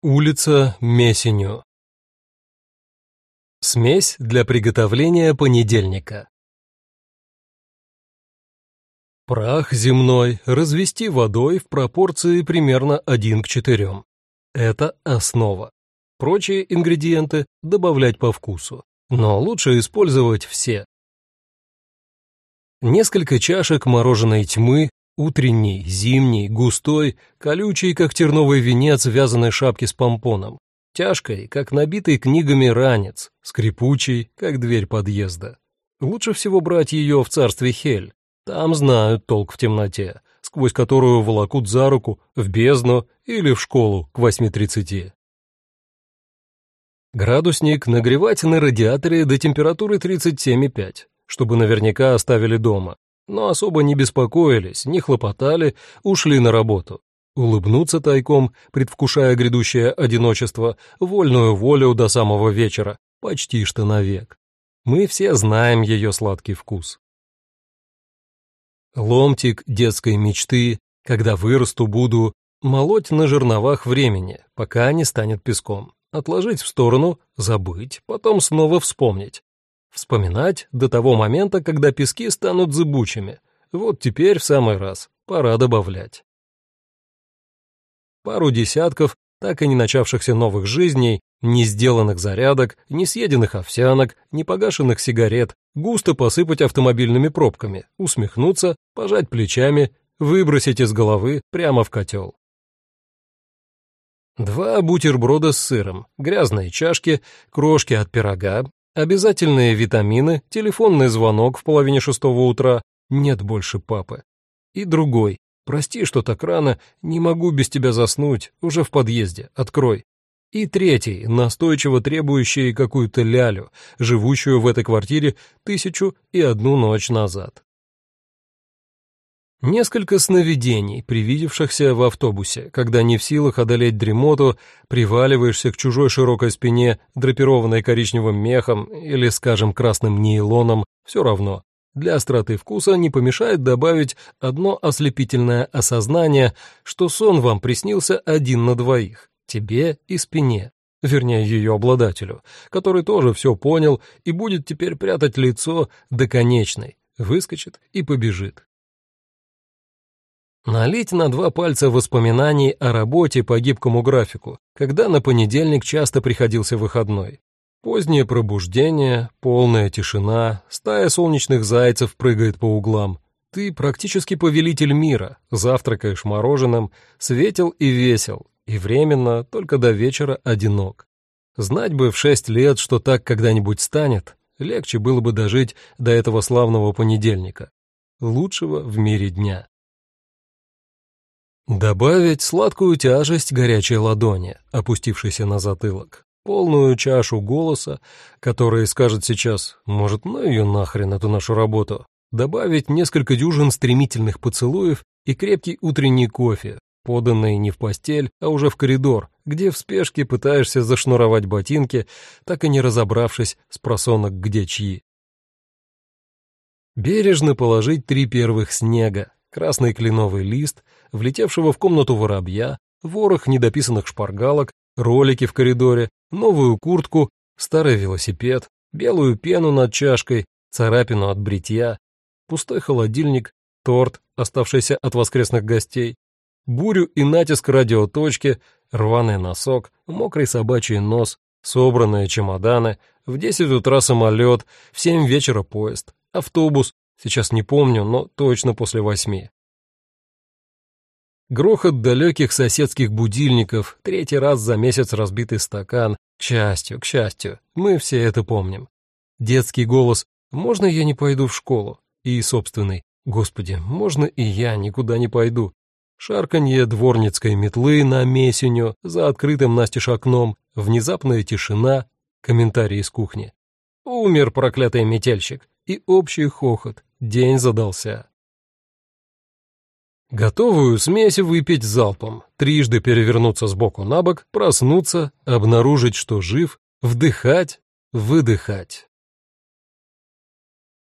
Улица Месеню. Смесь для приготовления понедельника. Прах земной развести водой в пропорции примерно 1 к 4. Это основа. Прочие ингредиенты добавлять по вкусу, но лучше использовать все. Несколько чашек мороженой тьмы, утренней, зимней, густой, колючей, как терновый венец вязаной шапки с помпоном, тяжкой, как набитый книгами ранец, скрипучей, как дверь подъезда. Лучше всего брать ее в царстве Хель. Там знают толк в темноте, сквозь которую волокут за руку в бездну или в школу к 8:30. Градусник нагревать на радиаторе до температуры 37,5, чтобы наверняка оставили дома. Но особо не беспокоились, не хлопотали, ушли на работу. Улыбнуться тайком, предвкушая грядущее одиночество, вольную волю до самого вечера, почти что навек. Мы все знаем ее сладкий вкус. Ломтик детской мечты, когда вырасту, буду молоть на жерновах времени, пока не станет песком. Отложить в сторону, забыть, потом снова вспомнить. Вспоминать до того момента, когда пески станут зыбучими. Вот теперь в самый раз, пора добавлять. Пару десятков так и не начавшихся новых жизней, не сделанных зарядок, не съеденных овсянок, не погашенных сигарет, густо посыпать автомобильными пробками, усмехнуться, пожать плечами, выбросить из головы прямо в котел. 2 бутерброда с сыром, грязные чашки, крошки от пирога, обязательные витамины, телефонный звонок в 5:30 утра, нет больше папы. И другой: прости, что так рано, не могу без тебя заснуть, уже в подъезде, открой. И третий, настойчиво требующий какую-то лялю, живущую в этой квартире 1001 ночь назад. Несколько сновидений, привидевшихся в автобусе, когда не в силах одолеть дремоту, приваливаешься к чужой широкой спине, драпированной коричневым мехом или, скажем, красным нейлоном, все равно. Для остроты вкуса не помешает добавить одно ослепительное осознание, что сон вам приснился один на двоих, тебе и спине, вернее, ее обладателю, который тоже все понял и будет теперь прятать лицо до конечной, выскочит и побежит. Налить на 2 пальца воспоминаний о работе по гибкому графику, когда на понедельник часто приходился выходной. Позднее пробуждение, полная тишина, стая солнечных зайцев прыгает по углам. Ты практически повелитель мира, завтракаешь мороженым, светел и весел, и временно, только до вечера одинок. Знать бы в 6 лет, что так когда-нибудь станет, легче было бы дожить до этого славного понедельника, лучшего в мире дня. Добавить сладкую тяжесть горячей ладони, опустившейся на затылок, полную чашу голоса, который скажет сейчас: может, ну ее нахрен, эту нашу работу. Добавить несколько дюжин стремительных поцелуев и крепкий утренний кофе, поданный не в постель, а уже в коридор, где в спешке пытаешься зашнуровать ботинки, так и не разобравшись спросонок где чьи. Бережно положить 3 первых снега, красный кленовый лист, влетевшего в комнату воробья, ворох недописанных шпаргалок, ролики в коридоре, новую куртку, старый велосипед, белую пену над чашкой, царапину от бритья, пустой холодильник, торт, оставшийся от воскресных гостей, бурю и натиск радиоточки, рваный носок, мокрый собачий нос, собранные чемоданы, в 10 утра самолет, в 7 вечера поезд, автобус, сейчас не помню, но точно после 8. Грохот далеких соседских будильников, 3-й раз за месяц разбитый стакан. К счастью, мы все это помним. Детский голос: «Можно я не пойду в школу?» И собственный: «Господи, можно и я никуда не пойду?» Шарканье дворницкой метлы на Месеню за открытым настежь окном, внезапная тишина, комментарий из кухни. «Умер проклятый метельщик!» И общий хохот. День задался. Готовую смесь выпить залпом, трижды перевернуться с боку на бок, проснуться, обнаружить, что жив, вдыхать, выдыхать.